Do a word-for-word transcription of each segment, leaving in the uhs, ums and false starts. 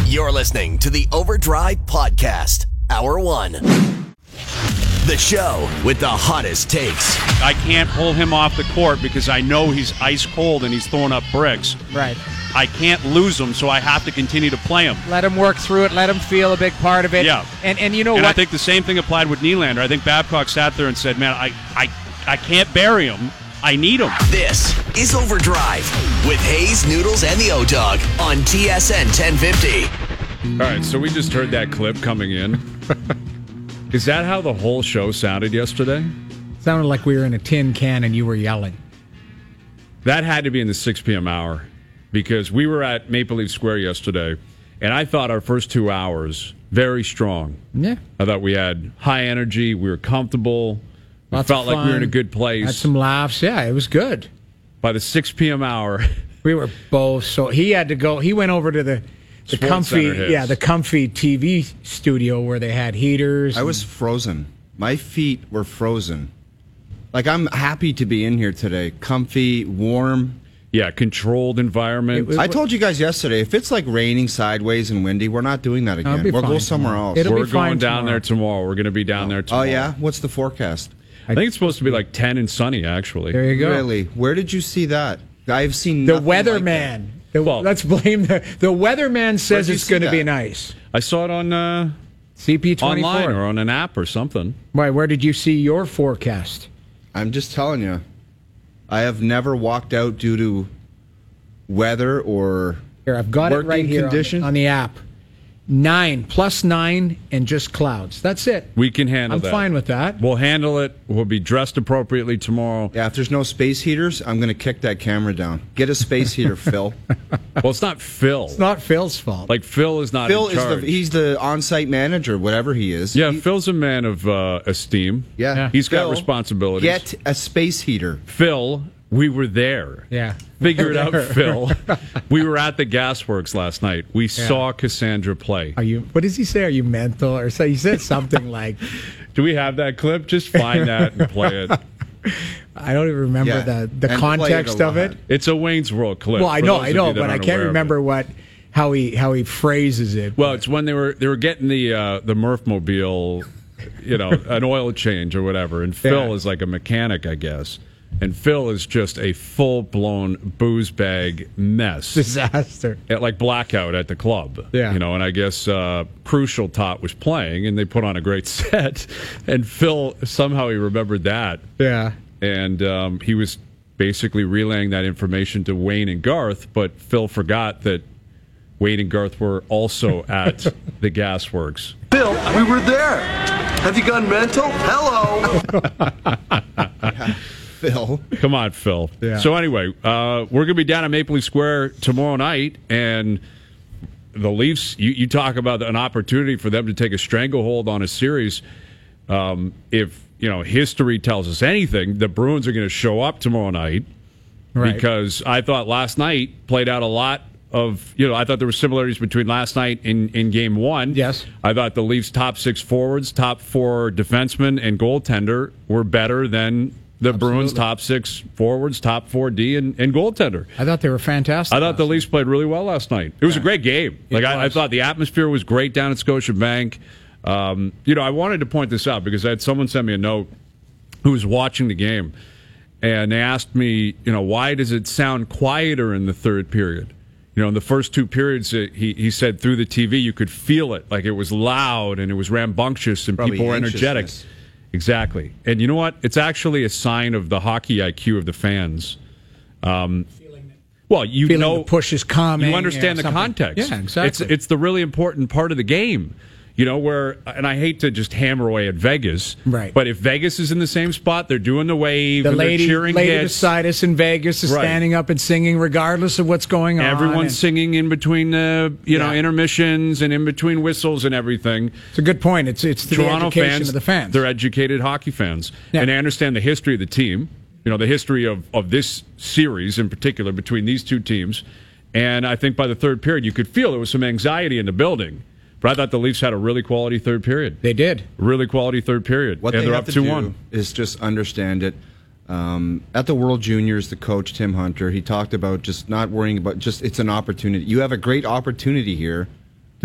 You're listening to the Overdrive Podcast, Hour One. The show with the hottest takes. I can't pull him off the court because I know he's ice cold and he's throwing up bricks. Right. I can't lose him, so I have to continue to play him. Let him work through it. Let him feel a big part of it. Yeah. And and you know and what? I think the same thing applied with Nylander. I think Babcock sat there and said, man, I, I, I can't bury him. I need him. This is Overdrive with Hayes, Noodles, and the O-Dog on T S N ten fifty. All right, so we just heard that clip coming in. Is that how the whole show sounded yesterday? Sounded like we were in a tin can and you were yelling. That had to be in the six p.m. hour because we were at Maple Leaf Square yesterday, and I thought our first two hours very strong. Yeah. I thought we had high energy. We were comfortable. We Lots felt of like we were in a fun. good place. Had some laughs. Yeah, it was good. By the six p.m. hour, We were both so he had to go. He went over to the the Sports comfy, Center hits. yeah, the comfy T V studio where they had heaters. I was frozen. My feet were frozen. Like, I'm happy to be in here today. Comfy, warm. yeah, controlled environment. It was- I told you guys yesterday, if it's like raining sideways and windy, we're not doing that It'll again. be We'll go fine somewhere tomorrow. else. It'll we're be fine going down tomorrow. there tomorrow. We're going to be down there Oh, tomorrow. yeah? What's the forecast? I think it's supposed to be like ten and sunny, actually. There you go. Really? Where did you see that? I've seen The nothing like that. weatherman. The, Well- let's blame the the weatherman says Where'd you it's see going to be that? nice. I saw it on uh, C P twenty-four. online or on an app or something. Why? Where did you see your forecast? I'm just telling you. I have never walked out due to weather or Here, I've got it working right here on, condition. on the app. Nine plus nine and just clouds. That's it. We can handle I'm that. fine with that. We'll handle it. We'll be dressed appropriately tomorrow. Yeah, if there's no space heaters, I'm going to kick that camera down. Get a space heater, Phil. Well, it's not Phil. It's not Phil's fault. Like, Phil is not Phil in is charge. the he's the on-site manager, whatever he is. yeah, He- Phil's a man of uh, esteem. yeah. Yeah. He's got Phil, responsibilities. Get a space heater. Phil, we were there. yeah. Figure it out, Phil. We were at the Gasworks last night. We saw Cassandra play. Are you? What does he say? Are you mental? Or say he said something like, Do we have that clip? Just find that and play it. I don't even remember Yeah, the the and context play it a of it. lot. It's a Wayne's World clip. Well, I for know, those I of know, you that but I aren't can't aware of remember it. what how he how he phrases it. Well, it's when they were they were getting the uh, the Murph-mobile, you know, an oil change or whatever, and Phil Yeah. is like a mechanic, I guess, and Phil is just a full blown booze bag mess, disaster. at, like blackout at the club. Yeah. You know, and I guess uh, Crucial Tot was playing, and they put on a great set, and Phil somehow he remembered that, Yeah. and um, he was basically relaying that information to Wayne and Garth, but Phil forgot that Wayne and Garth were also at the Gasworks. Bill, we were there. Have you gone mental? Hello. Phil. Come on, Phil. Yeah. So anyway, uh, we're going to be down at Maple Leaf Square tomorrow night, and the Leafs, you, you talk about an opportunity for them to take a stranglehold on a series. Um, if, you know, history tells us anything, the Bruins are going to show up tomorrow night. Right. Because I thought last night played out a lot of, you know, I thought there were similarities between last night in, in game one. Yes. I thought the Leafs' top six forwards, top four defensemen, and goaltender were better than the Bruins' top six forwards, top four D, and, and goaltender. I thought they were fantastic. I thought the last Leafs played really well last night. It was a great game. Like I, I was. thought the atmosphere was great down at Scotiabank. Um, you know, I wanted to point this out because I had someone send me a note who was watching the game, and they asked me, you know, why does it sound quieter in the third period? You know, in the first two periods, it, he he said through the T V you could feel it, like it was loud and it was rambunctious and Probably people were energetic. anxiousness. Exactly. And you know what? It's actually a sign of the hockey I Q of the fans. Um, well, you Feeling know, the push is coming. you understand yeah, the something. context. Yeah, exactly. It's it's the really important part of the game. You know, where, and I hate to just hammer away at Vegas, Right. But if Vegas is in the same spot, they're doing the wave, the and lady, they're cheering lady hits. beside us in Vegas is Right. standing up and singing regardless of what's going on. Everyone's and- singing in between the, you know, Yeah. intermissions and in between whistles and everything. It's a good point. It's it's the Toronto education fans, of the fans. they're educated hockey fans, Yeah. and they understand the history of the team. You know, the history of, of this series in particular between these two teams. And I think by the third period, you could feel there was some anxiety in the building. But I thought the Leafs had a really quality third period. They did. Really quality third period. What and they they're have up to two do one. is just understand it. Um, at the World Juniors, the coach, Tim Hunter, he talked about just not worrying about just it's an opportunity. You have a great opportunity here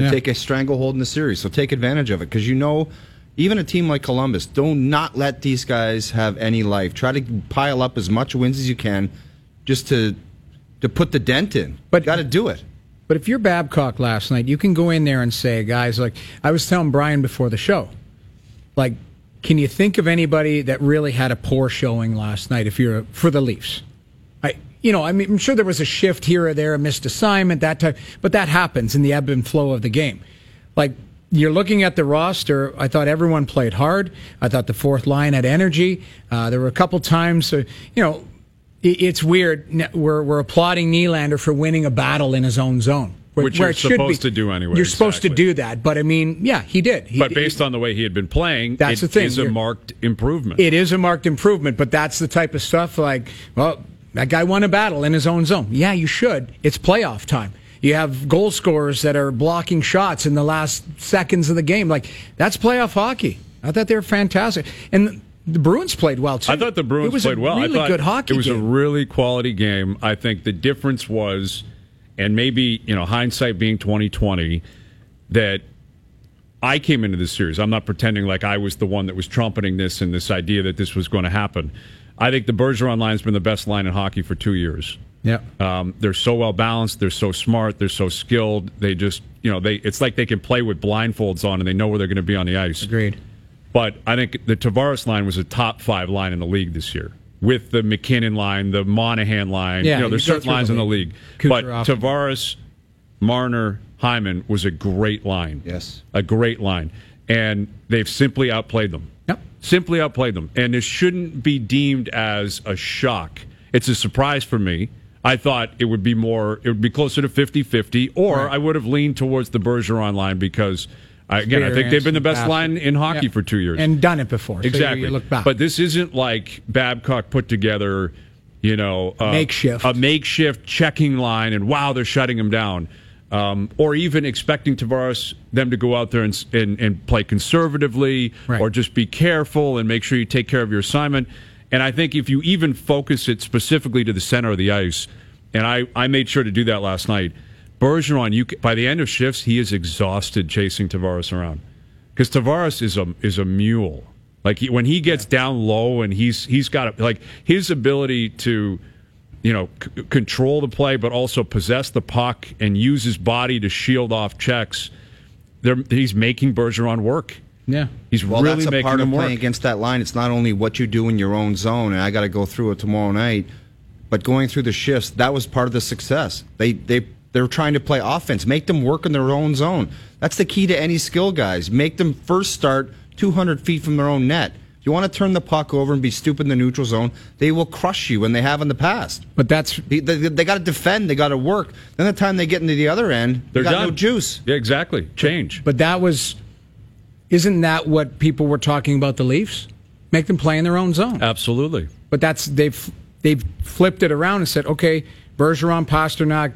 to Yeah. take a stranglehold in the series. So take advantage of it because you know, even a team like Columbus, do not let these guys have any life. Try to pile up as much wins as you can, just to to put the dent in. But- got to do it. But if you're Babcock last night, you can go in there and say, guys, like I was telling Brian before the show, like, can you think of anybody that really had a poor showing last night if you're for the Leafs? I, you know, I mean, I'm sure there was a shift here or there, a missed assignment, that type, but that happens in the ebb and flow of the game. Like, you're looking at the roster, I thought everyone played hard. I thought the fourth line had energy. Uh, there were a couple times, uh, you know, it's weird. We're we're applauding Nylander for winning a battle in his own zone, where, Which where you're it should supposed be. to do anyway, You're supposed to exactly. do that, but I mean, yeah, he did. He, But based on the way he had been playing, That's it the thing. is a You're- marked improvement. it is a marked improvement. But that's the type of stuff like, well, that guy won a battle in his own zone. Yeah, you should. It's playoff time. You have goal scorers that are blocking shots in the last seconds of the game. Like that's playoff hockey. I thought they were fantastic, and the Bruins played well too. I thought the Bruins it was played a well. Really I thought good hockey. It was game. a really quality game. I think the difference was, and maybe you know, hindsight being twenty twenty, that I came into this series. I'm not pretending like I was the one that was trumpeting this and this idea that this was going to happen. I think the Bergeron line has been the best line in hockey for two years. Yeah. Um, they're so well balanced. They're so smart. They're so skilled. They just, you know, they. It's like they can play with blindfolds on and they know where they're going to be on the ice. Agreed. But I think the Tavares line was a top five line in the league this year. With the McKinnon line, the Monahan line. Yeah, you know, there's you go certain through lines the in the league. league. But Kucherov. Tavares, Marner, Hyman was a great line. Yes. A great line. And they've simply outplayed them. Yep. Simply outplayed them. And this shouldn't be deemed as a shock. It's a surprise for me. I thought it would be more, it would be closer to fifty-fifty, or Right. I would have leaned towards the Bergeron line because, I, again, I think they've been the best line in hockey Yeah. for two years. and done it before. So you- Exactly. you look back. But this isn't like Babcock put together, you know, uh, Makeshift. a makeshift checking line, and wow, they're shutting him down. Um, or even expecting Tavares them to go out there and, and, and play conservatively, Right. or just be careful and make sure you take care of your assignment. And I think if you even focus it specifically to the center of the ice, and I, I made sure to do that last night, Bergeron, you, by the end of shifts, he is exhausted chasing Tavares around. Because Tavares is a is a mule. Like he, when he gets down low and he's he's got a, like his ability to, you know, c- control the play, but also possess the puck and use his body to shield off checks. They're, he's making Bergeron work. yeah. He's Well, really that's a making part of him playing work. against that line. It's not only what you do in your own zone, and I got to go through it tomorrow night, but going through the shifts, that was part of the success. They they they're trying to play offense, make them work in their own zone. That's the key to any skill, guys. Make them first start two hundred feet from their own net. If you want to turn the puck over and be stupid in the neutral zone, they will crush you, and they have in the past. But that's They, they, they got to defend. They got to work. Then the time they get into the other end, They're they got done. no juice. Yeah, exactly. Change. but that was isn't that what people were talking about the Leafs? Make them play in their own zone. Absolutely. But that's they've they've flipped it around and said, okay, Bergeron, Pasternak,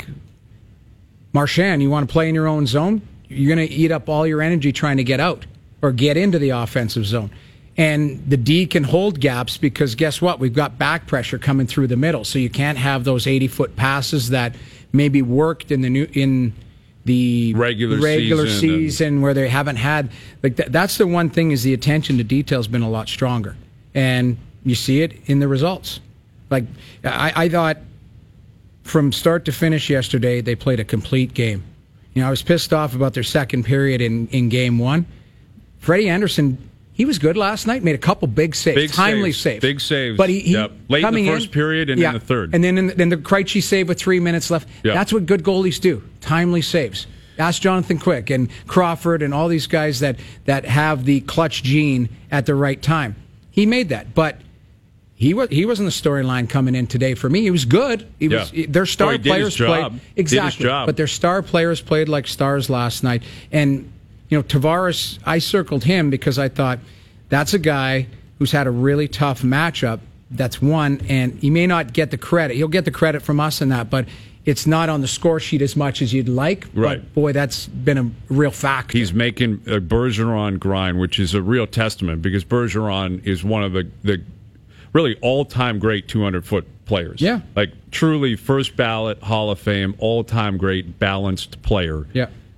Marchand, you want to play in your own zone? You're going to eat up all your energy trying to get out or get into the offensive zone. And the D can hold gaps because guess what? We've got back pressure coming through the middle, so you can't have those eighty-foot passes that maybe worked in the new in the Regular regular season season, and- where they haven't had like th- that's the one thing is the attention to detail has been a lot stronger, and you see it in the results. Like I, I thought from start to finish yesterday, they played a complete game. You know, I was pissed off about their second period in, in game one. Freddie Anderson, he was good last night. Made a couple big saves, Big timely saves, saves, big saves. But he, he Yep. Late in the coming first period and in the third. and then in the, then the Krejci save with three minutes left. Yep. That's what good goalies do: timely saves. Ask Jonathan Quick and Crawford and all these guys that that have the clutch gene at the right time. He made that, but he was he wasn't the storyline coming in today for me. He was good. He was Yeah. their star Oh, he did players his job. played Did his exactly, job. but their star players played like stars last night. And you know, Tavares, I circled him because I thought that's a guy who's had a really tough matchup. That's one, and he may not get the credit. He'll get the credit from us in that, but it's not on the score sheet as much as you'd like. Right. But boy, that's been a real factor. He's making a Bergeron grind, which is a real testament because Bergeron is one of the, the really all-time great two hundred foot players. Yeah. Like truly first ballot Hall of Fame, all-time great balanced player. Yeah.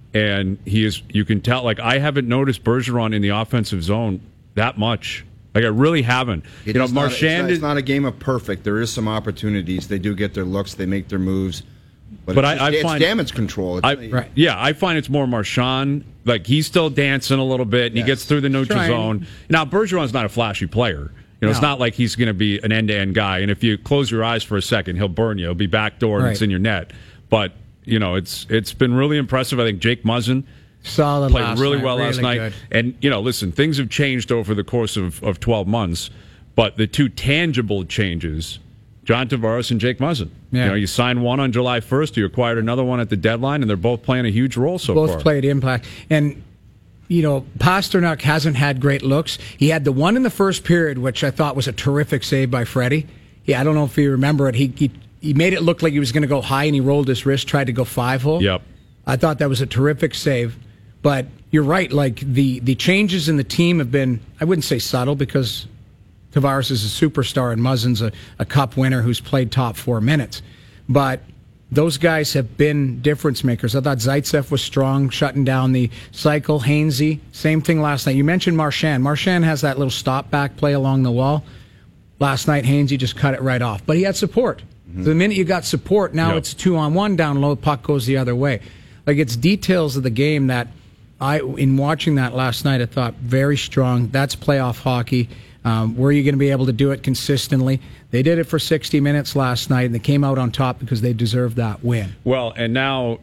and he is. You can tell. Like I haven't noticed Bergeron in the offensive zone that much. Like I really haven't. It you know, is not, Marchand. It's not, it's not a game of perfect. There is some opportunities. They do get their looks. They make their moves. But, But it's, I- just, I it's find- damage control. It's, I, Right. Yeah, I find it's more Marchand. Like he's still dancing a little bit, and he Yes. gets through the neutral Trying. zone. Now Bergeron's not a flashy player. You know, it's No. not like he's going to be an end-to-end guy. And if you close your eyes for a second, he'll burn you. He'll be backdoor and Right. it's in your net. But you know, it's it's been really impressive. I think Jake Muzzin Solid played last really night, well last really night. good. And you know, listen, things have changed over the course of, of twelve months. But the two tangible changes, John Tavares and Jake Muzzin. Yeah. You know, you signed one on July first, you acquired another one at the deadline, and they're both playing a huge role so Both far. played impact. And, you know, Pasternak hasn't had great looks. He had the one in the first period, which I thought was a terrific save by Freddie. Yeah, I don't know if you remember it. He he, he made it look like he was going to go high, and he rolled his wrist, tried to go five-hole. Yep. I thought that was a terrific save. But you're right. Like, the, the changes in the team have been, I wouldn't say subtle, because Tavares is a superstar and Muzzin's a, a cup winner who's played top four minutes. But those guys have been difference makers. I thought Zaitsev was strong, shutting down the cycle. Hainsey, same thing last night. You mentioned Marchand. Marchand has that little stop back play along the wall. Last night, Hainsey just cut it right off. But he had support. Mm-hmm. So the minute you got support, now Yep. it's two on one down low, puck goes the other way. Like, it's details of the game that I, in watching that last night, I thought very strong. That's playoff hockey. Um, were you going to be able to do it consistently? They did it for sixty minutes last night, and they came out on top because they deserved that win. Well, and now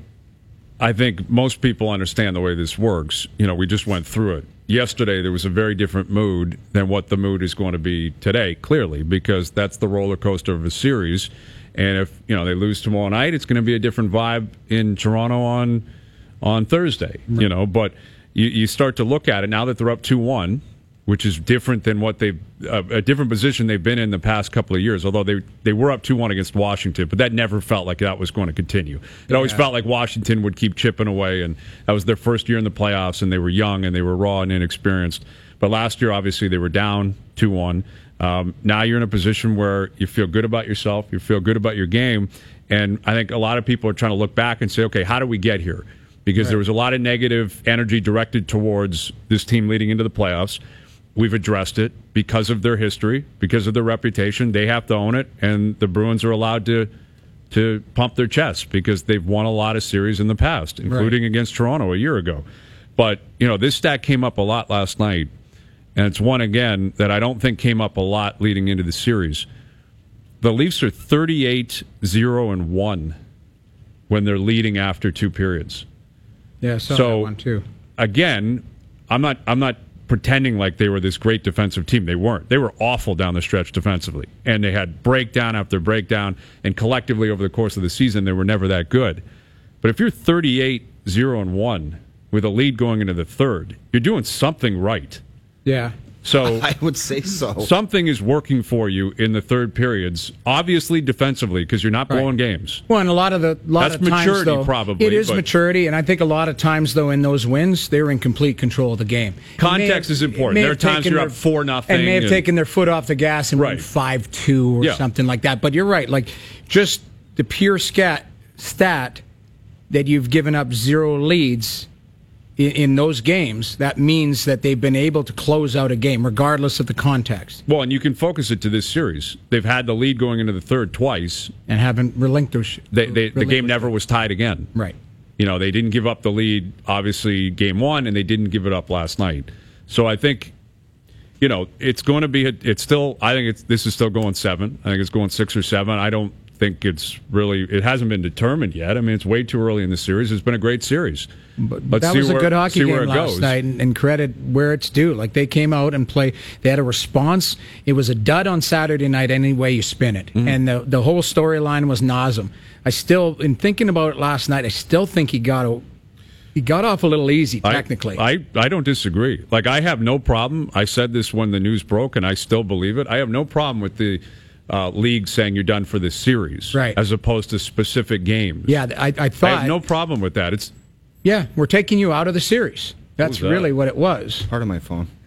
I think most people understand the way this works. You know, we just went through it. Yesterday, there was a very different mood than what the mood is going to be today, clearly, because that's the roller coaster of a series. And if, you know, they lose tomorrow night, it's going to be a different vibe in Toronto on on Thursday, right. You know. But you, you start to look at it now that they're up two one, which is different than what they've uh, a different position they've been in the past couple of years. Although they they were up two one against Washington, but that never felt like that was going to continue. It yeah. always felt like Washington would keep chipping away, and that was their first year in the playoffs, and they were young and they were raw and inexperienced. But last year, obviously, they were down two one. Um, now you're in a position where you feel good about yourself, you feel good about your game, and I think a lot of people are trying to look back and say, okay, how did we get here? Because right. there was a lot of negative energy directed towards this team leading into the playoffs. We've addressed it because of their history, because of their reputation. They have to own it, and the Bruins are allowed to to pump their chests because they've won a lot of series in the past, including right. against Toronto a year ago. But, you know, this stat came up a lot last night, and it's one, again, that I don't think came up a lot leading into the series. The Leafs are thirty-eight zero and one when they're leading after two periods. Yeah, I saw so, that one too. Again, I'm not I'm not pretending like they were this great defensive team. They weren't. They were awful down the stretch defensively. And they had breakdown after breakdown, and collectively over the course of the season, they were never that good. But if you're thirty-eight zero and one with a lead going into the third, you're doing something right. Yeah. So I would say so. Something is working for you in the third periods, obviously defensively, because you're not blowing right. games. Well, and a lot of the lot That's of times, maturity, though, probably. It is but maturity, and I think a lot of times, though, in those wins, they were in complete control of the game. Context have, is important. There are times you're their, up four nothing, and may have and, taken their foot off the gas and right. went five two or yeah. something like that. But you're right, like just the pure scat stat that you've given up zero leads in, in those games, that means that they've been able to close out a game, regardless of the context. Well, and you can focus it to this series. They've had the lead going into the third twice. And haven't relinquished. They, they, the game never was tied again. Right. You know, they didn't give up the lead, obviously, game one, and they didn't give it up last night. So I think, you know, it's going to be, a, it's still, I think it's, this is still going seven. I think it's going six or seven. I don't think it's really, it hasn't been determined yet. I mean, it's way too early in the series. It's been a great series. But Let's that see was where, a good hockey see game where it last goes. night, and, and credit where it's due. Like, they came out and played. They had a response. It was a dud on Saturday night any way you spin it. Mm-hmm. And the the whole storyline was Nazem. I still, in thinking about it last night, I still think he got a, he got off a little easy, technically. I, I, I don't disagree. Like, I have no problem. I said this when the news broke, and I still believe it. I have no problem with the uh, league saying you're done for this series, right, as opposed to specific games. Yeah, I, I thought. I have no problem with that. It's Yeah, we're taking you out of the series. That's that? really what it was. Part of my phone.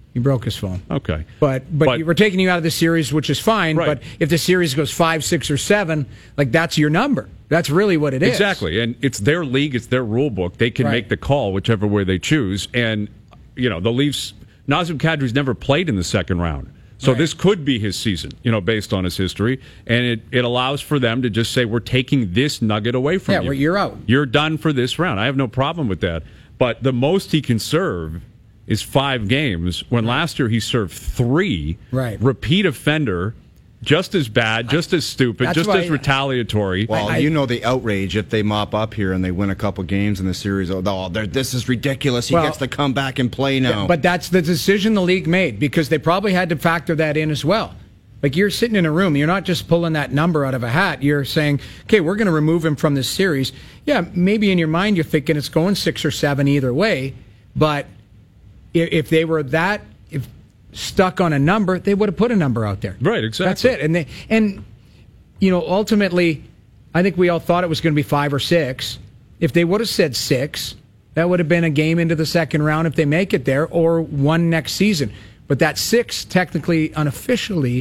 He broke his phone. Okay. But, but But- we're taking you out of the series, which is fine. Right. But if the series goes five, six, or seven, like that's your number. That's really what it is. Exactly. And it's their league, it's their rule book. They can Right. make the call whichever way they choose. And, you know, the Leafs, Nazem Kadri's never played in the second round. So Right. this could be his season, you know, based on his history. And it, it allows for them to just say, we're taking this nugget away from Yeah, you. well, you're out. You're done for this round. I have no problem with that. But the most he can serve is five games, when last year he served three. Right. Repeat offender, just as bad, just as stupid, That's just why- as retaliatory. Well, I- you know the outrage if they mop up here and they win a couple games in the series. Oh, oh they're- this is ridiculous. He Well, gets to come back and play now. But that's the decision the league made because they probably had to factor that in as well. Like you're sitting in a room, you're not just pulling that number out of a hat. You're saying, okay, we're going to remove him from this series. Yeah, maybe in your mind you're thinking it's going six or seven either way, but if, if they were that if stuck on a number, they would have put a number out there. Right, exactly. That's it. And they, and you know, ultimately, I think we all thought it was going to be five or six. If they would have said six, that would have been a game into the second round if they make it there, or one next season. But that six, technically, unofficially,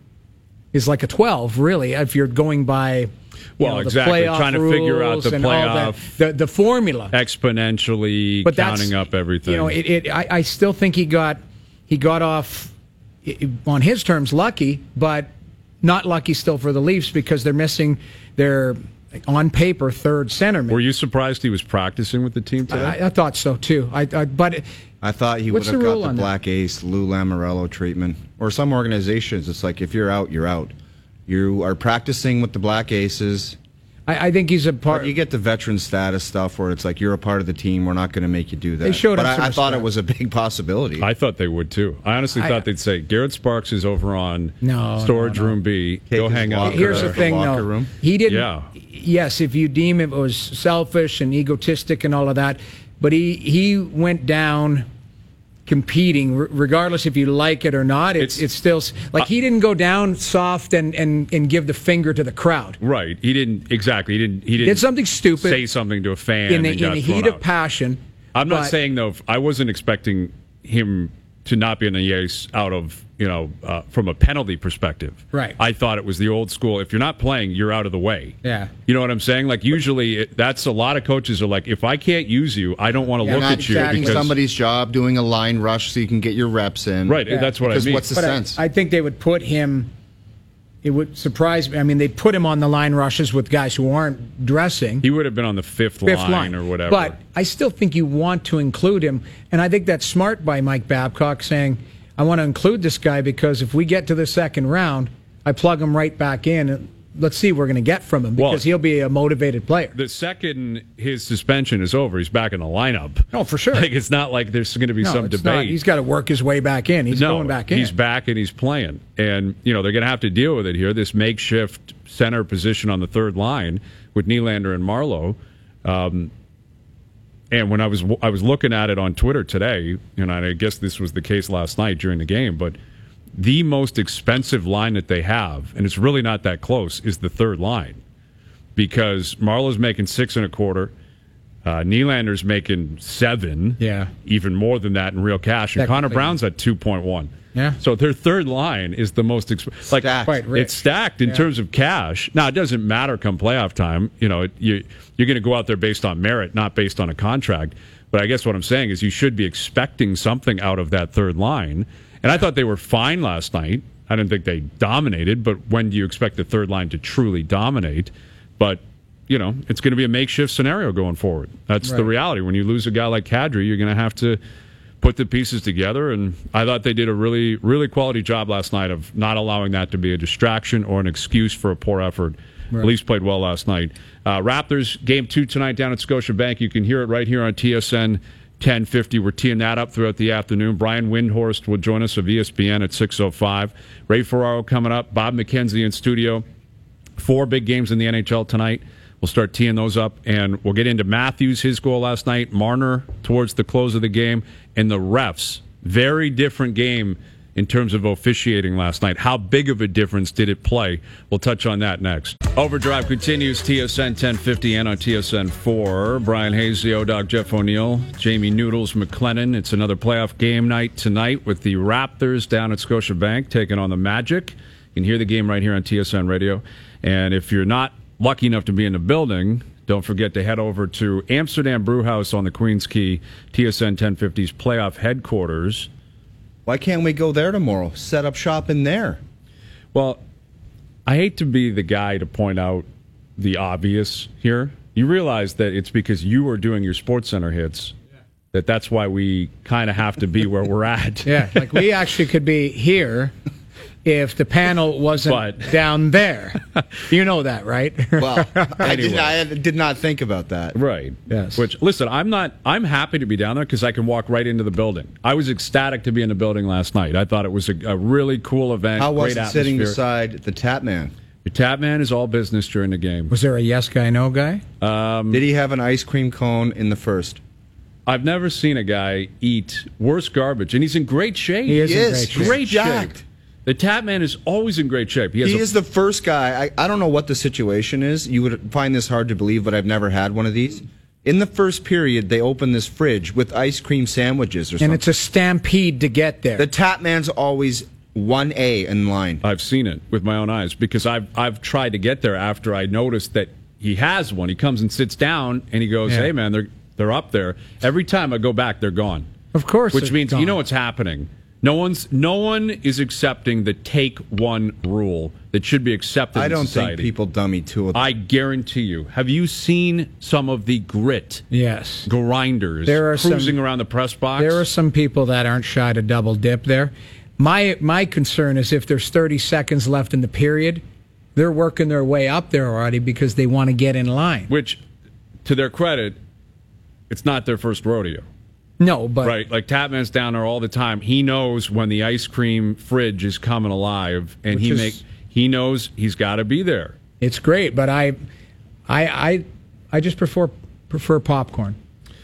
is like a twelve, really, if you're going by you Well, know, the exactly. playoff Trying to figure out rules the and all that, playoff the, the formula. exponentially But that's, counting up everything. You know, it, it, I, I still think he got he got off i- on his terms lucky, but not lucky still for the Leafs because they're missing their on paper third centerman. Were you surprised he was practicing with the team today? I, I thought so too. I, I but it, I thought he would What's have the got rule the on that? black ace, Lou Lamoriello treatment. Or some organizations, it's like if you're out, you're out. You are practicing with the black aces. I, I think he's a part. But you get the veteran status stuff where it's like you're a part of the team. We're not going to make you do that. They showed but him I, some I thought it respect. was a big possibility. I thought they would too. I honestly I- thought they'd say Garrett Sparks is over on No, storage no, no. room B. Take Go his hang out. locker Here's there. the thing, Locker though. room? He didn't. Yeah. Yes, if you deem it was selfish and egotistic and all of that, but he he went down competing, r- regardless if you like it or not. It's It's- it's, still s- like he didn't go down soft and, and, and give the finger to the crowd. Right. He didn't exactly. He didn't. He didn't Did something stupid Say something to a fan in the, and in got the thrown heat of out. passion. I'm not but- saying though. I wasn't expecting him to not be on the ice out of you know uh, from a penalty perspective. Right. I thought it was the old school. If you're not playing, you're out of the way. Yeah. You know what I'm saying? Like usually, it, that's a lot of coaches are like, if I can't use you, I don't want to Yeah, look not at you exactly. because somebody's job doing a line rush so you can get your reps in. right. Yeah. That's what Because I mean. what's the But I, sense? I think they would put him. It would surprise me. I mean, they'd put him on the line rushes with guys who aren't dressing. he would have been on the fifth, fifth line, line or whatever. But I still think you want to include him, and I think that's smart by Mike Babcock saying, "I want to include this guy because if we get to the second round, I plug him right back in. And let's see what we're going to get from him because Well, he'll be a motivated player." the second his suspension is over, he's back in the lineup. Oh, for sure. Like it's not like there's going to be No, some it's debate. not. He's got to work his way back in. He's no, going back in. He's back and he's playing. And, you know, they're going to have to deal with it here, this makeshift center position on the third line with Nylander and Marlowe. Um, and when I was I was looking at it on Twitter today, and I guess this was the case last night during the game, but the most expensive line that they have, and it's really not that close, is the third line. Because Marlowe's making six and a quarter. Uh, Nylander's making seven. Yeah. Even more than that in real cash. And Connor Technically. Brown's at two point one. Yeah. So their third line is the most exp- like Stacked. Quite rich. it's stacked in Yeah. terms of cash. Now it doesn't matter come playoff time. You know, it, you you're going to go out there based on merit, not based on a contract. But I guess what I'm saying is you should be expecting something out of that third line. And I thought they were fine last night. I didn't think they dominated, but when do you expect the third line to truly dominate? But you know, it's going to be a makeshift scenario going forward. That's the Right. reality. When you lose a guy like Kadri, you're going to have to put the pieces together. And I thought they did a really, really quality job last night of not allowing that to be a distraction or an excuse for a poor effort. Right. Leafs played well last night. Uh, Raptors game two tonight down at Scotiabank. You can hear it right here on T S N ten fifty. We're teeing that up throughout the afternoon. Brian Windhorst will join us of E S P N at six oh five. Ray Ferraro coming up. Bob McKenzie in studio. Four big games in the N H L tonight. We'll start teeing those up, and we'll get into Matthews, his goal last night, Marner towards the close of the game, and the refs. Very different game in terms of officiating last night. How big of a difference did it play? We'll touch on that next. Overdrive continues, T S N ten fifty and on T S N four. Brian Hayes, the O-Dog, Jeff O'Neill, Jamie Noodles McLennan. It's another playoff game night tonight with the Raptors down at Scotiabank taking on the Magic. You can hear the game right here on T S N Radio. And if you're not lucky enough to be in the building, don't forget to head over to Amsterdam Brewhouse on the Queens Quay, T S N ten fifty's playoff headquarters. Why can't we go there tomorrow? Set up shop in there. Well, I hate to be the guy to point out the obvious here. You realize that it's because you are doing your SportsCenter hits that that's why we kind of have to be where we're at. Yeah, like we actually could be here if the panel wasn't But- down there. You know that, right? Well, I, did, Anyway. I did not think about that. Right. Yes. Which, listen, I'm not, I'm happy to be down there because I can walk right into the building. I was ecstatic to be in the building last night. I thought it was a, a really cool event. How was great it sitting atmosphere. beside the tap man? The tap man is all business during the game. Was there a yes guy, no guy? Did he have an ice cream cone in the first? I've never seen a guy eat worse garbage, and he's in great shape. He is He in is. great shape. Great jacked. shape. The tap man is always in great shape. He, has He a, is the first guy. I, I don't know what the situation is. You would find this hard to believe, but I've never had one of these. In the first period, they open this fridge with ice cream sandwiches or something. And it's a stampede to get there. The tap man's always one A in line. I've seen it with my own eyes because I've I've tried to get there after I noticed that he has one. He comes and sits down and he goes, Yeah. "Hey man, they're they're up there." Every time I go back, they're gone. Of course Which it's means you gone. know what's happening. No one's no one is accepting the take one rule that should be accepted I in don't society. think people dummy to it. I guarantee you. Have you seen some of the grit Yes. grinders There are cruising some- around the press box? There are some people that aren't shy to double dip there. My my concern is if there's thirty seconds left in the period, they're working their way up there already because they want to get in line. Which, to their credit, it's not their first rodeo. No, but Right, like Tapman's down there all the time. He knows when the ice cream fridge is coming alive, and Which he is- make he knows he's got to be there. it's great. But I, I, I, I just prefer prefer popcorn.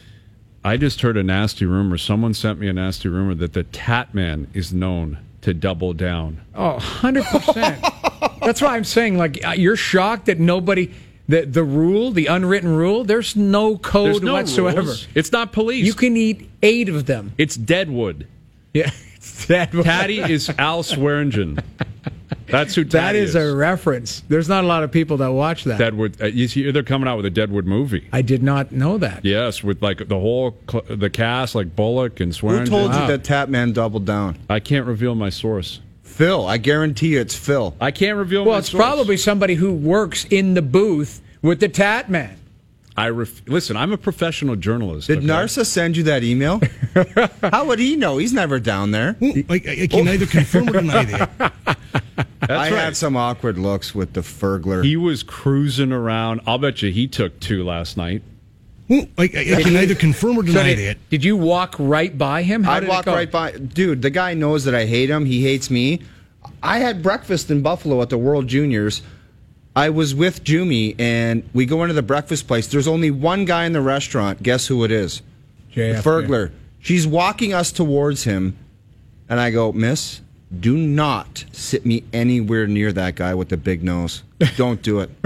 I just heard a nasty rumor. Someone sent me a nasty rumor that the Tatman is known to double down. Oh, one hundred percent. That's why I'm saying, like, uh, you're shocked that nobody, the the rule, the unwritten rule, there's no code There's no whatsoever. rules. It's not police. You can eat eight of them. It's Deadwood. Yeah, it's that. Tatty is Al Swearingen. That's who That Tatty is a reference. There's not a lot of people that watch that. Deadwood. Uh, you see, they're coming out with a Deadwood movie. I did not know that. Yes, with like the whole cl- the cast, like Bullock and Who Swearingen. told Wow. you that tap man doubled down? I can't reveal my source. Phil. I guarantee you it's Phil. I can't reveal Well, my it's source. probably somebody who works in the booth with the Tat Man. I ref- listen. I'm a professional journalist. Did okay? Narsa send you that email? How would he know? He's never down there. I, I can neither confirm or deny that. That's I right. had some awkward looks with the Fergler. He was cruising around. I'll bet you he took two last night. I, I, I can neither confirm or So deny did, that. did you walk right by him? How I'd did it walk go? right by. Dude, the guy knows that I hate him. He hates me. I had breakfast in Buffalo at the World Juniors. I was with Jumi, and we go into the breakfast place. There's only one guy in the restaurant. Guess who it is? J The F K. Fergler. She's walking us towards him, and I go, Miss, do not sit me anywhere near that guy with the big nose. Don't do it.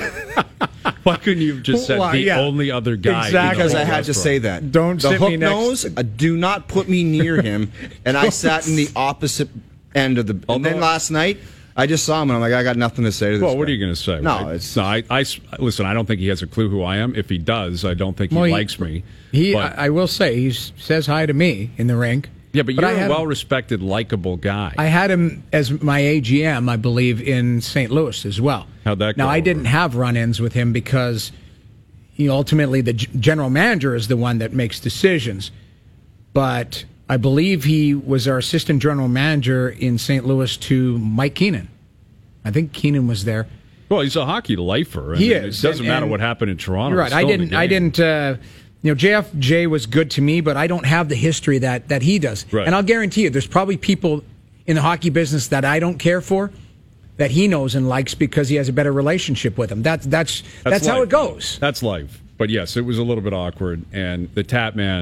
Why couldn't you have just said Well, the yeah. only other guy? Exactly. in the Because I whole had to restaurant? say that. Don't the sit hook me next- nose. Uh, do not put me near him. And I sat in the opposite end of the. And then Although- last night, I just saw him, and I'm like, I got nothing to say to this. Well, what guy. are you going to say? No, right? it's no. I, I s- listen. I don't think he has a clue who I am. If he does, I don't think he Well, he- likes me. He, But- I, I will say, he s- says hi to me in the rink. yeah, but I you're a had- well-respected, likable guy. I had him as my A G M, I believe, in Saint Louis as well. How'd that Now, go I over? didn't have run-ins with him because you know, ultimately the g- general manager is the one that makes decisions. But I believe he was our assistant general manager in Saint Louis to Mike Keenan. I think Keenan was there. well, he's a hockey lifer. I He mean, is, It doesn't and- matter and- what happened in Toronto. You're right. It's I still in the didn't. I game. didn't. Uh, you know, J F J was good to me, but I don't have the history that that he does. Right. And I'll guarantee you, there's probably people in the hockey business that I don't care for, that he knows and likes because he has a better relationship with them. That's that's that's, how life. it goes. That's life. But yes, it was a little bit awkward, and the tap man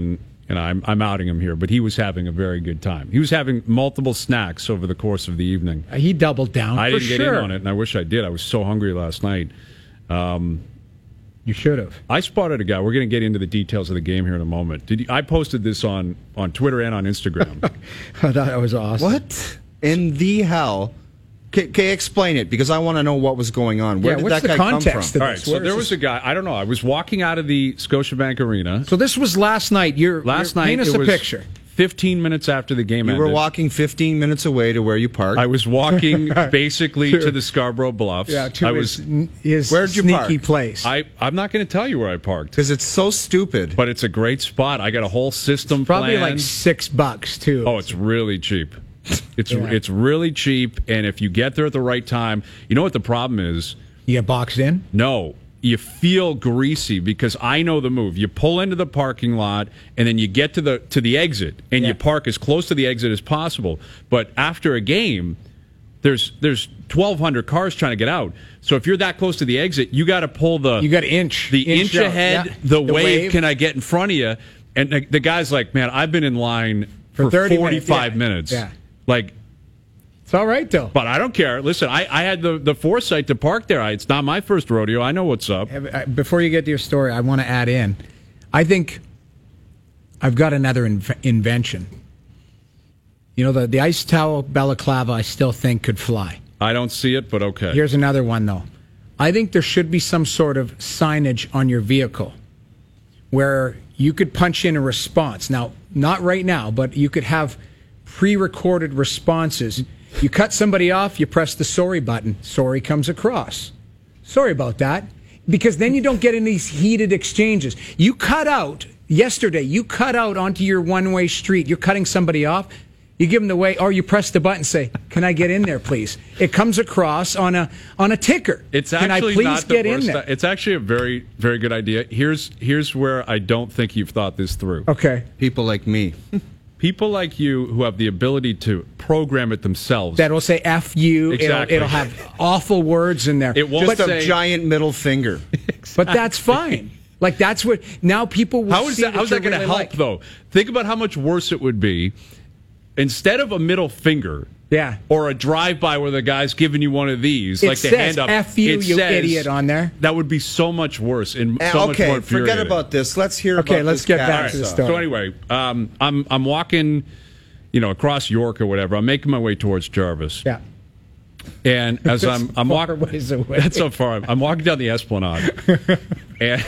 and I'm I'm outing him here, but he was having a very good time. He was having multiple snacks over the course of the evening. Uh, He doubled down. I for didn't get sure. in on it, and I wish I did. I was so hungry last night. Um, You should have. I spotted a guy. We're going to get into the details of the game here in a moment. Did you, I posted this on, on Twitter and on Instagram. I thought that was awesome. What in the hell? Okay, okay, explain it because I want to know what was going on. Where Yeah, did what's that the guy come context from? of All right, this? so Where there is was this- a guy. I don't know. I was walking out of the Scotiabank Arena So this was last night. You're last you're, night. Paint us It a was picture. fifteen minutes after the game You ended. were walking fifteen minutes away to where you parked. I was walking basically to the Scarborough Bluffs. Yeah, to I his, was. his Where'd you sneaky park? place. I I'm not going to tell you where I parked, because it's so stupid. but it's a great spot. I got a whole system Probably planned. like six bucks too. Oh, it's really cheap. It's Yeah. it's really cheap, and if you get there at the right time, you know what the problem is? You get boxed in. No, you feel greasy because I know the move. You pull into the parking lot, and then you get to the to the exit, and Yeah. you park as close to the exit as possible. But after a game, there's there's twelve hundred cars trying to get out. So if you're that close to the exit, you got to pull the You got to inch the inch, out. ahead. Yeah. The, The wave, wave. Can I get in front of you? And the, the guy's like, man, I've been in line For for, thirty minutes, forty-five yeah. minutes. Yeah. Like. It's all right though. But I don't care. Listen, I, I had the, the foresight to park there. I, it's not my first rodeo. I know what's up. Uh, Before you get to your story, I want to add in. I think I've got another inv- invention. You know, the, the ice towel balaclava, I still think could fly. I don't see it, but okay. Here's another one, though. I think there should be some sort of signage on your vehicle where you could punch in a response. Now, not right now, but you could have pre-recorded responses. You cut somebody off, you press the sorry button. Sorry comes across. Sorry about that. Because then you don't get in these heated exchanges. You cut out, yesterday, you cut out onto your one-way street. You're cutting somebody off. You give them the way, or you press the button and say, can I get in there, please? It comes across on a on a ticker. It's can I actually please not the get in worst. there? It's actually a very, very good idea. Here's here's where I don't think you've thought this through. Okay. People like me. People like you who have the ability to program it themselves. That will say F you. Exactly. It'll, it'll have awful words in there. It won't Just say- a giant middle finger. But that's fine. Like, that's what, now people will How is see that? How's that you're going to really help, like. though? Think about how much worse it would be instead of a middle finger. Yeah. Or a drive-by where the guy's giving you one of these, It like the says, hand up. F you, it you says- idiot, on there. That would be so much worse and Eh, so much okay, more forget infuriating. about this. Let's hear Okay, about let's this get cat back to the stuff. story. So anyway, um, I'm I'm walking, you know, across York or whatever. I'm making my way towards Jarvis. Yeah. And as I'm I'm far walking, ways away. that's so far. I'm walking down the Esplanade, and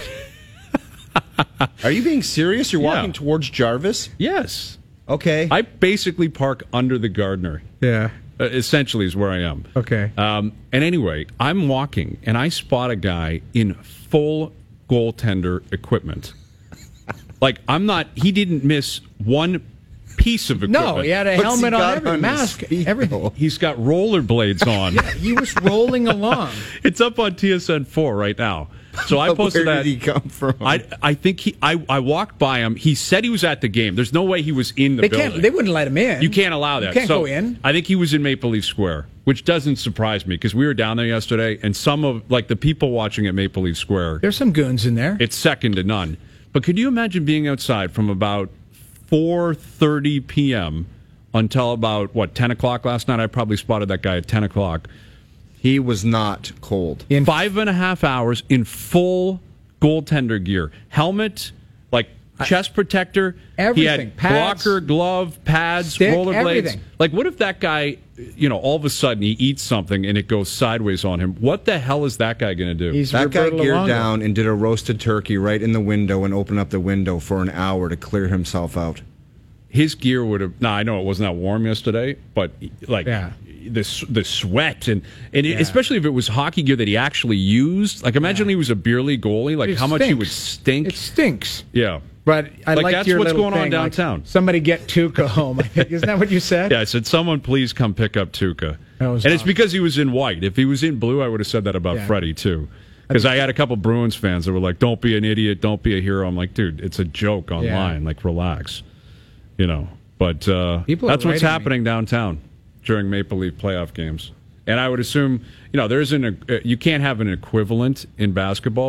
Are you being serious? You're Yeah. walking towards Jarvis? yes, Okay. I basically park under the Gardner. Yeah. Uh, essentially, is where I am. Okay. Um, and anyway, I'm walking, and I spot a guy in full goaltender equipment. Like I'm not. He didn't miss one piece of equipment. No, he had a What's helmet he on, got every on his mask, feet, everything. though? He's got rollerblades on. He was rolling along. It's up on T S N four right now. So I posted Where that. did he come from? I I think he. I, I walked by him. He said he was at the game. There's no way he was in the They building. can't. They wouldn't let him in. You can't allow that. You can't So go in. I think he was in Maple Leaf Square, which doesn't surprise me because we were down there yesterday, and some of like the people watching at Maple Leaf Square, There's some goons in there. it's second to none. But could you imagine being outside from about four thirty p.m. until about what ten o'clock last night? I probably spotted that guy at ten o'clock. He was not cold. In Five and a half hours in full goaltender gear, helmet, like chest protector, Everything. He had Pads. blocker, glove, pads, Stick, rollerblades. everything. Like, what if that guy, you know, all of a sudden he eats something and it goes sideways on him? What the hell is that guy going to do? He's That guy Roberto geared Luongo. down and did a roasted turkey right in the window and opened up the window for an hour to clear himself out. His gear would have. Now I know it wasn't that warm yesterday, but like Yeah. the s- the sweat and and it, especially if it was hockey gear that he actually used. Like imagine he was a beer league goalie. Like It how much he stinks. would stink. It stinks. yeah. But I Like, like that's your what's little going on thing, like, downtown. somebody get Tuca home. I think isn't that what you said? Yeah, I said, someone please come pick up Tuca. That And was it's awesome. because he was in white. If he was in blue, I would have said that about Yeah. Freddie, too. Because I had a couple Bruins fans that were like, don't be an idiot, don't be a hero. I'm like, dude, it's a joke online. Like, relax. You know, but uh, People are that's what's writing me. happening downtown during Maple Leaf playoff games. And I would assume, you know, there isn't a, uh, you can't have an equivalent in basketball, but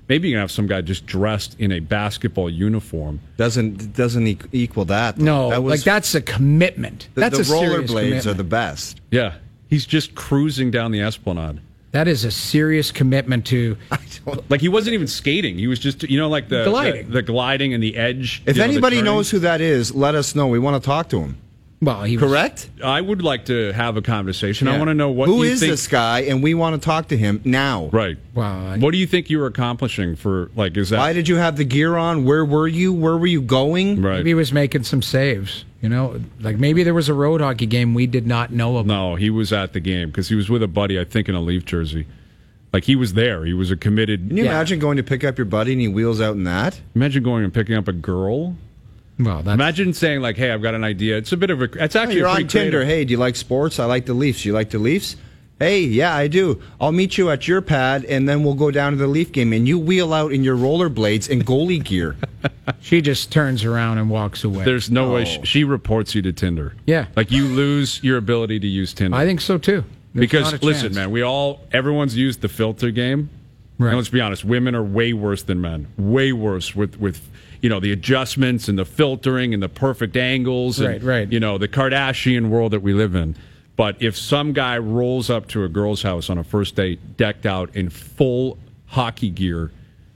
maybe you can have some guy just dressed in a basketball uniform. Doesn't doesn't e- equal that. No, that was, like that's a commitment. the, That's the a serious rollerblades commitment. are the best. Yeah, he's just cruising down the Esplanade. That is a serious commitment to. Like he wasn't even skating. He was just, you know, like the Gliding. the, the gliding and the edge. If you know, the anybody turning. knows who that is, let us know. We want to talk to him. Well, he was, Correct? I would like to have a conversation. I Yeah. want to know what Who you is think, this guy, and we want to talk to him now. Right. Wow. I- What do you think you were accomplishing for, like, is that Why did you have the gear on? Where were you? Where were you going? right? Maybe he was making some saves. You know, like maybe there was a road hockey game we did not know about. No, he was at the game because he was with a buddy, I think, in a Leaf jersey. Like he was there. He was a committed. Can you Yeah. imagine going to pick up your buddy and he wheels out in that? Imagine going and picking up a girl. Well, that's, Imagine saying like, "Hey, I've got an idea." It's a bit of a. It's actually You're a on pretty Tinder. creative- Hey, do you like sports? I like the Leafs. You like the Leafs? Hey, yeah, I do. I'll meet you at your pad, and then we'll go down to the Leaf game, and you wheel out in your rollerblades and goalie gear. she just turns around and walks away. There's no way Oh. she, she reports you to Tinder. Yeah. like you lose your ability to use Tinder. I think so too. There's because not a listen, chance. man, we all everyone's used the filter game. Right. And let's be honest, women are way worse than men. Way worse with with you know the adjustments and the filtering and the perfect angles and Right, right. you know the Kardashian world that we live in. But if some guy rolls up to a girl's house on a first date decked out in full hockey gear,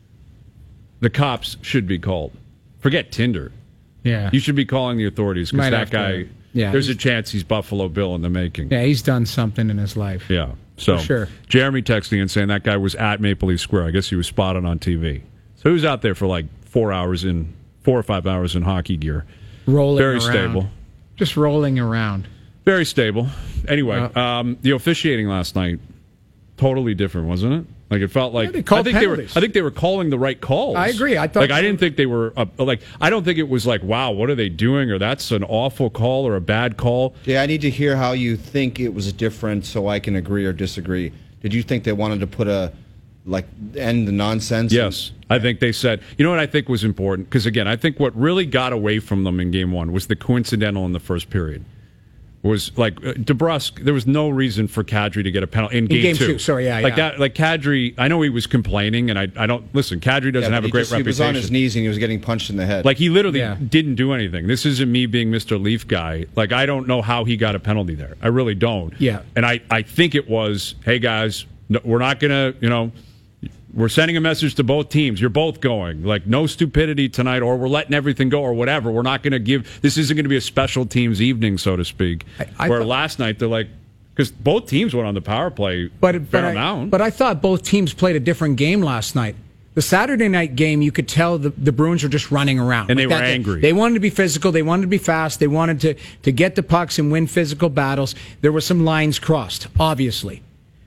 the cops should be called. Forget Tinder. Yeah. You should be calling the authorities because Might that have guy. to- yeah, there's a he's- chance he's Buffalo Bill in the making. Yeah, he's done something in his life. Yeah. So For sure. Jeremy texting and saying that guy was at Maple Leaf Square. I guess he was spotted on T V. So he was out there for like four hours in four or five hours in hockey gear. Rolling Very around. stable. Just rolling around. Very stable. Anyway, Uh, um, the officiating last night totally different, wasn't it? Like it felt like Yeah, they called I think they were. penalties. I think they were calling the right calls. I agree. I thought like I so. didn't think they were uh, like I don't think it was like wow, what are they doing or that's an awful call or a bad call. Yeah, I need to hear how you think it was different so I can agree or disagree. Did you think they wanted to put a, like, end the nonsense? Yes. I think they said, you know what I think was important? Because, again, I think what really got away from them in game one was the coincidental in the first period. Was like uh, DeBrusque, there was no reason for Kadri to get a penalty in game, game two, sorry, yeah, Like, yeah. that, like Kadri, I know he was complaining, and I, I don't, listen, Kadri doesn't Yeah, have but a great he just, He reputation. was on his knees and he was getting punched in the head. Like, he literally Yeah. didn't do anything. This isn't me being Mister Leaf guy. Like, I don't know how he got a penalty there. I really don't. Yeah. And I, I think it was, hey, guys, no, we're not going to, you know, we're sending a message to both teams. You're both going. Like, no stupidity tonight, or we're letting everything go, or whatever. We're not going to give, this isn't going to be a special teams evening, so to speak. I- I Where thought- last night, they're like, because both teams went on the power play But, a but, fair I, amount. but I thought both teams played a different game last night. The Saturday night game, you could tell the, the Bruins were just running around. And they Like were that- angry. They wanted to be physical. They wanted to be fast. They wanted to, to get the pucks and win physical battles. There were some lines crossed, obviously.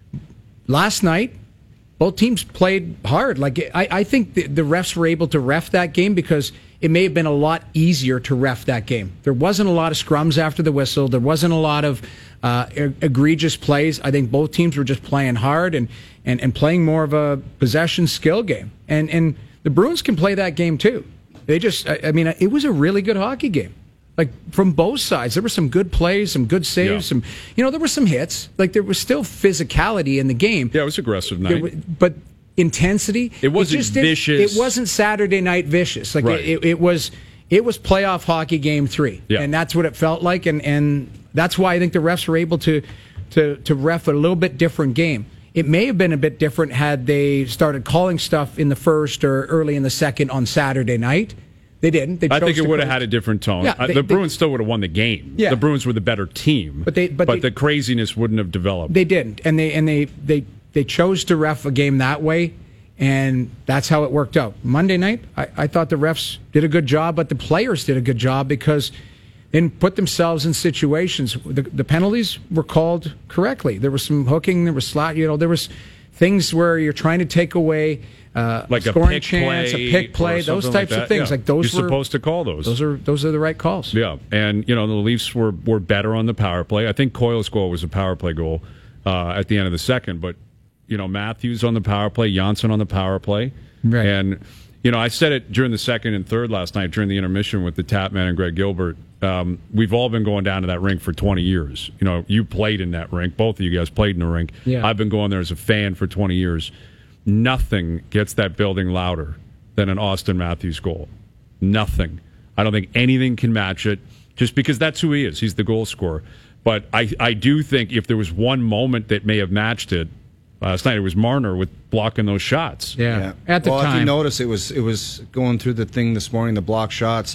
Last night, both teams played hard. Like I, I think the, the refs were able to ref that game because it may have been a lot easier to ref that game. There wasn't a lot of scrums after the whistle. There wasn't a lot of uh, e- egregious plays. I think both teams were just playing hard and, and, and playing more of a possession skill game. And and the Bruins can play that game too. They just, I, I mean, it was a really good hockey game. Like from both sides, there were some good plays, some good saves, Yeah. some, you know, there were some hits. Like there was still physicality in the game. yeah, it was aggressive There night. wa- but intensity. It wasn't just didn't- vicious. It wasn't Saturday night vicious. Like Right. it, it was. It was playoff hockey game three, Yeah. and that's what it felt like, and, and that's why I think the refs were able to, to to ref a little bit different game. It may have been a bit different had they started calling stuff in the first or early in the second on Saturday night. They didn't. They I chose think it to would have call- had a different tone. Yeah, Uh, they- the they- Bruins still would have won the game. Yeah. The Bruins were the better team. But they- but they- the craziness wouldn't have developed. They didn't, and they and they they they chose to ref a game that way, and that's how it worked out. Monday night, I, I thought the refs did a good job, but the players did a good job because they didn't put themselves in situations. The, the penalties were called correctly. There was some hooking, there was slot, you know, there was things where you're trying to take away uh, like a scoring pick chance, play a pick or play, those something types like of that. things. Yeah. Like those You're were supposed to call those. Those are those are the right calls. Yeah, and you know the Leafs were were better on the power play. I think Coyle's goal was a power play goal uh, at the end of the second, but you know Matthews on the power play, Janssen on the power play, Right. and you know I said it during the second and third last night during the intermission with the Tapman and Greg Gilbert. Um, we've all been going down to that rink for twenty years. You know, you played in that rink. Both of you guys played in the rink. Yeah. I've been going there as a fan for twenty years. nothing gets that building louder than an Austin Matthews goal. Nothing. I don't think anything can match it, just because that's who he is. He's the goal scorer. But I, I do think if there was one moment that may have matched it last night, it was Marner with blocking those shots. Yeah. Yeah. At the well, time. if you notice, it was it was going through the thing this morning, the block shots.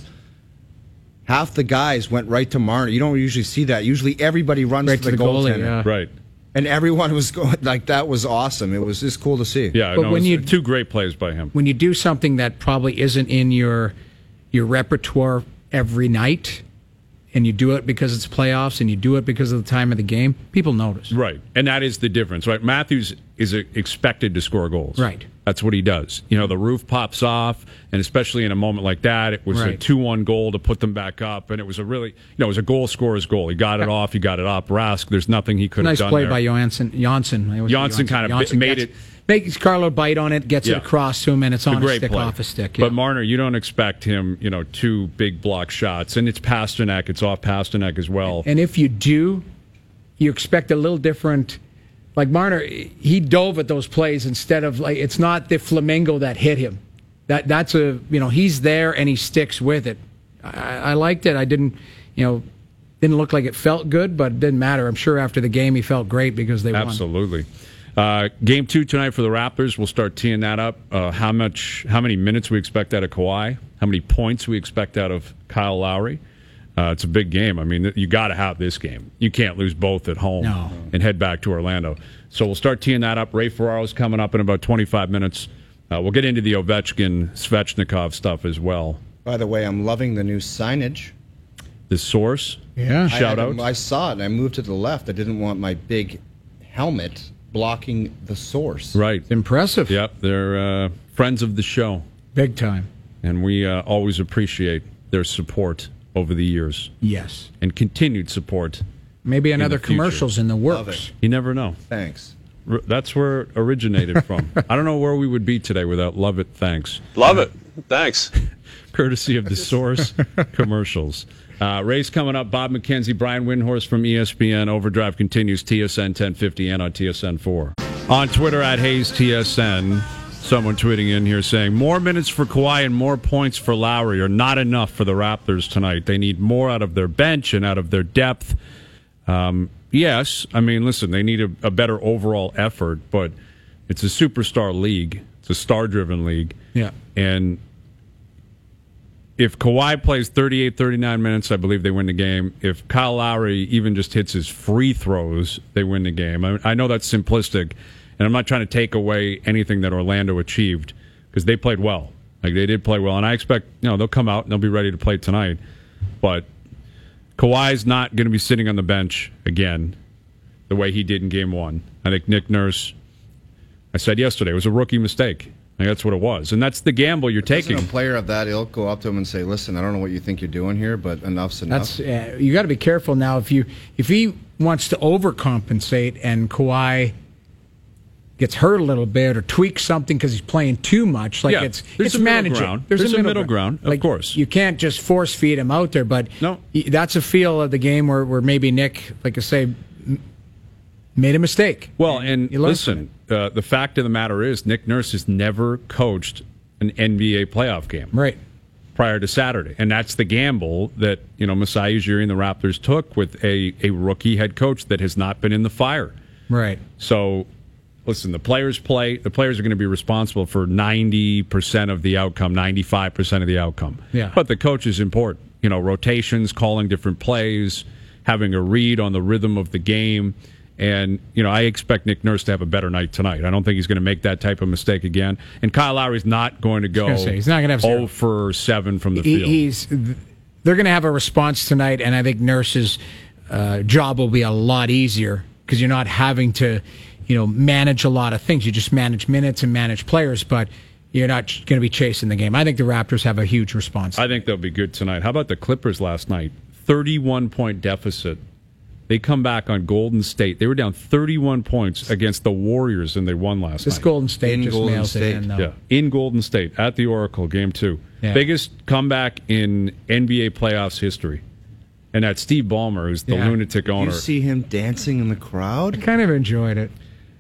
Half the guys went right to Marner. You don't usually see that. Usually everybody runs Right to the, to the goalie, goaltender. yeah. Right. And everyone was going, like, that was awesome. It was just cool to see. Yeah, But no, when it was you- two great plays by him. When you do something that probably isn't in your your repertoire every night, and you do it because it's playoffs, and you do it because of the time of the game, people notice. Right, and that is the difference, right? Matthews is expected to score goals. Right. That's what he does. You know, the roof pops off, and especially in a moment like that, it was a Right. two one goal to put them back up, and it was a really, you know, it was a goal scorer's goal. He got it off, he got it up. Rask, there's nothing he could Nice have done play there. by Janssen. Janssen, I always say Janssen kind of Janssen made gets- it- Makes Carlo bite on it, gets Yeah. it across to him, and it's It's a on a great stick, play. off a stick. But yeah. Marner, you don't expect him, you know, two big block shots, and it's Pasternak, it's off Pasternak as well. And if you do, you expect a little different. Like Marner, he dove at those plays instead of like it's not the flamingo that hit him. That that's a you know he's there and he sticks with it. I, I liked it. I didn't you know didn't look like it felt good, but it didn't matter. I'm sure after the game he felt great because they won. Absolutely. Uh, game two tonight for the Raptors. We'll start teeing that up. Uh, how much? How many minutes we expect out of Kawhi? How many points we expect out of Kyle Lowry? Uh, it's a big game. I mean, you got to have this game. You can't lose both at home No. and head back to Orlando. So we'll start teeing that up. Ray Ferraro's coming up in about twenty-five minutes. Uh, we'll get into the Ovechkin, Svechnikov stuff as well. By the way, I'm loving the new signage. The source. Yeah. I Shout had out. to- I saw it, and I moved to the left. I didn't want my big helmet blocking the source. Right. Impressive. Yep. They're uh, friends of the show, Big time. and we uh, always appreciate their support over the years Yes. and continued support. Maybe another the future. commercials in the Love works. it. You never know. Thanks. R- That's where it originated from. I don't know where we would be today without Love It, Thanks. Love it. Thanks. Courtesy of the Source commercials. Uh, Ray's coming up. Bob McKenzie, Brian Windhorst from E S P N. Overdrive continues. T S N ten fifty and on T S N four. On Twitter at Hayes T S N. Someone tweeting in here saying, more minutes for Kawhi and more points for Lowry are not enough for the Raptors tonight. They need more out of their bench and out of their depth. Um, yes, I mean, listen, they need a, a better overall effort, but it's a superstar league. It's a star-driven league. Yeah. And if Kawhi plays thirty-eight, thirty-nine minutes, I believe they win the game. If Kyle Lowry even just hits his free throws, they win the game. I, I know that's simplistic, and I'm not trying to take away anything that Orlando achieved because they played well. Like, they did play well, and I expect, you know, they'll come out and they'll be ready to play tonight. But Kawhi's not going to be sitting on the bench again the way he did in game one. I think Nick Nurse, I said yesterday, it was a rookie mistake. Like, that's what it was. And that's the gamble you're Doesn't taking. a player of that ilk go up to him and say, listen, I don't know what you think you're doing here, but enough's enough? That's uh, you got to be careful now. If you if he wants to overcompensate and Kawhi gets hurt a little bit or tweaks something because he's playing too much, like Yeah, it's there's it's a middle manageable. ground. There's a middle ground, of Like, course. You can't just force feed him out there, but No. y- that's a feel of the game where, where maybe Nick, like I say, m- made a mistake. Well, and you learn from listen, uh, the fact of the matter is Nick Nurse has never coached an N B A playoff game Right. prior to Saturday. And that's the gamble that, you know, Masai Ujiri and the Raptors took with a, a rookie head coach that has not been in the fire. Right. So, listen, the players play. The players are going to be responsible for ninety percent of the outcome, ninety-five percent of the outcome. Yeah. But the coach is important. You know, rotations, calling different plays, having a read on the rhythm of the game. And, you know, I expect Nick Nurse to have a better night tonight. I don't think he's going to make that type of mistake again. And Kyle Lowry's not going to go gonna say, he's not gonna have zero. zero for seven from the He, field. he's they're going to have a response tonight, and I think Nurse's uh, job will be a lot easier because you're not having to, you know, manage a lot of things. You just manage minutes and manage players, but you're not going to be chasing the game. I think the Raptors have a huge response. I think they'll be good tonight. How about the Clippers last night? thirty-one point deficit. They come back on Golden State. They were down thirty-one points against the Warriors, and they won last this night. Golden State In just Golden nails State. it in, though. Yeah, in Golden State at the Oracle, game two. Yeah. Biggest comeback in N B A playoffs history. And that's Steve Ballmer, who's the Yeah. lunatic Did owner. you see him dancing in the crowd? Kind of enjoyed it.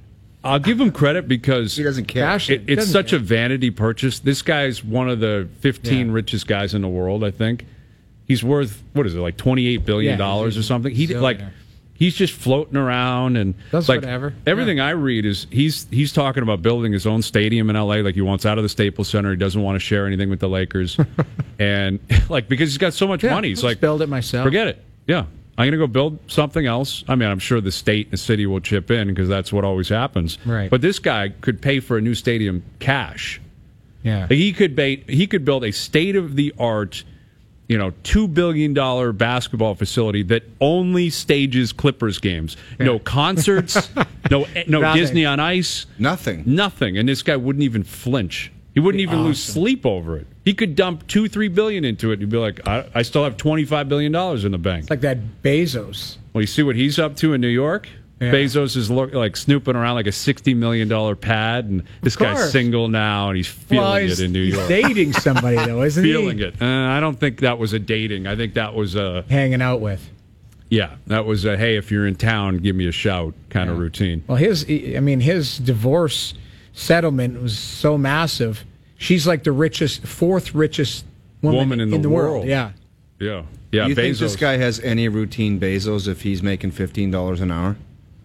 I'll give him credit because He doesn't care. Cash it, it's doesn't such care. a vanity purchase. This guy's one of the fifteen Yeah. richest guys in the world, I think. He's worth, what is it, like twenty-eight billion dollars Yeah, or something? He zillionaire. like he's just floating around and Does like whatever. everything I read is he's he's talking about building his own stadium in L A. Like he wants out of the Staples Center. He doesn't want to share anything with the Lakers, and like because he's got so much Yeah, money, he's let's like build it myself. Forget it. Yeah. I'm going to go build something else. I mean, I'm sure the state and the city will chip in because that's what always happens. Right. But this guy could pay for a new stadium cash. Yeah. Like, he could ba- he could build a state of the art, you know, two billion dollar basketball facility that only stages Clippers games. No concerts, no no Nothing. Disney on Ice, Nothing. nothing. And this guy wouldn't even flinch. He wouldn't even lose sleep over it. He could dump two, three billion into it and he'd be like, I, I still have twenty-five billion dollars in the bank. It's like that Bezos. Well, you see what he's up to in New York? Yeah. Bezos is look, like snooping around like a sixty million dollars pad, and this guy's course. single now, and he's feeling well, it he's, in New he's York. dating somebody though, isn't Feeling he? it. Uh, I don't think that was a dating. I think that was a, Hanging out with. yeah, that was a, hey, if you're in town, give me a shout kind of routine. Well, his, I mean, his divorce settlement was so massive. She's like the richest, fourth richest woman, Woman in the world. world. Yeah. Yeah. Yeah, Do you Bezos. think this guy has any routine Bezos if he's making fifteen dollars an hour?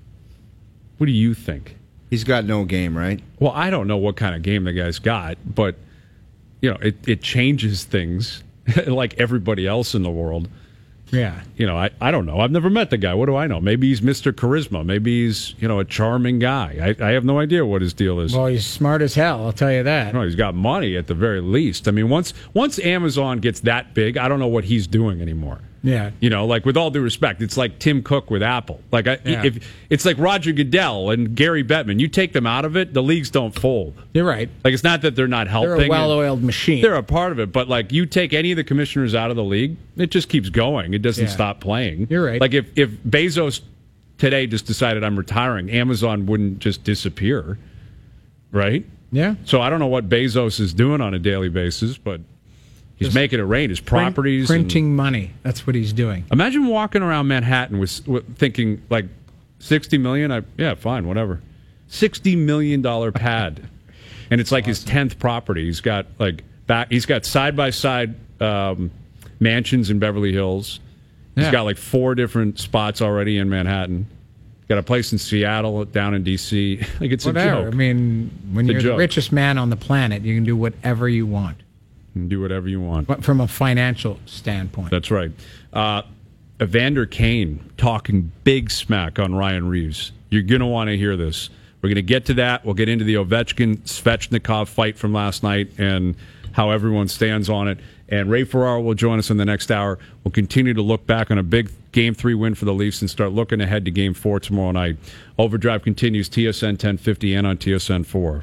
What do you think? He's got no game, right? Well, I don't know what kind of game the guy's got, but, you know, it, it changes things like everybody else in the world. Yeah. You know, I, I don't know. I've never met the guy. What do I know? Maybe he's Mister Charisma. Maybe he's, you know, a charming guy. I, I have no idea what his deal is. Well, he's smart as hell, I'll tell you that. No, he's got money at the very least. I mean, once once Amazon gets that big, I don't know what he's doing anymore. Yeah. You know, like with all due respect, it's like Tim Cook with Apple. Like I, Yeah. if it's like Roger Goodell and Gary Bettman, you take them out of it, the leagues don't fold. You're right. Like it's not that they're not helping. They're a well-oiled machine. They're a part of it, but like you take any of the commissioners out of the league, it just keeps going. It doesn't Yeah. stop playing. You're right. Like if if Bezos today just decided I'm retiring, Amazon wouldn't just disappear, right? Yeah. So I don't know what Bezos is doing on a daily basis, but he's Just making it rain. His Print- properties, and- printing money. That's what he's doing. imagine walking around Manhattan with, with thinking like sixty million. I, yeah, fine, whatever. Sixty million dollar pad, and it's like his tenth property. He's got like back. He's got side by side mansions in Beverly Hills. He's Yeah. got like four different spots already in Manhattan. Got a place in Seattle, down in D C. Like it's Whatever. a joke. I mean, when It's a you're the joke. richest man on the planet, you can do whatever you want. You can do whatever you want. But from a financial standpoint. That's right. Uh, Evander Kane talking big smack on Ryan Reeves. You're going to want to hear this. We're going to get to that. We'll get into the Ovechkin-Svechnikov fight from last night and how everyone stands on it. And Ray Ferraro will join us in the next hour. We'll continue to look back on a big Game three win for the Leafs and start looking ahead to Game four tomorrow night. Overdrive continues, T S N ten fifty and on T S N four.